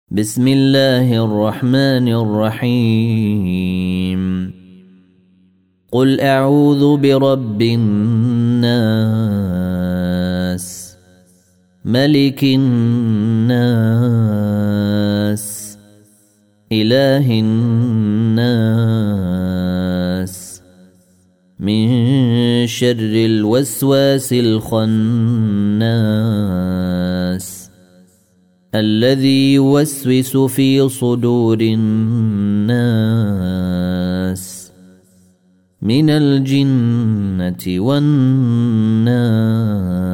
بسم الله الرحمن الرحيم قل أعوذ برب الناس ملك الناس إله الناس من شر الوسواس الخناس الذي يوسوس في صدور الناس من الجنة والناس.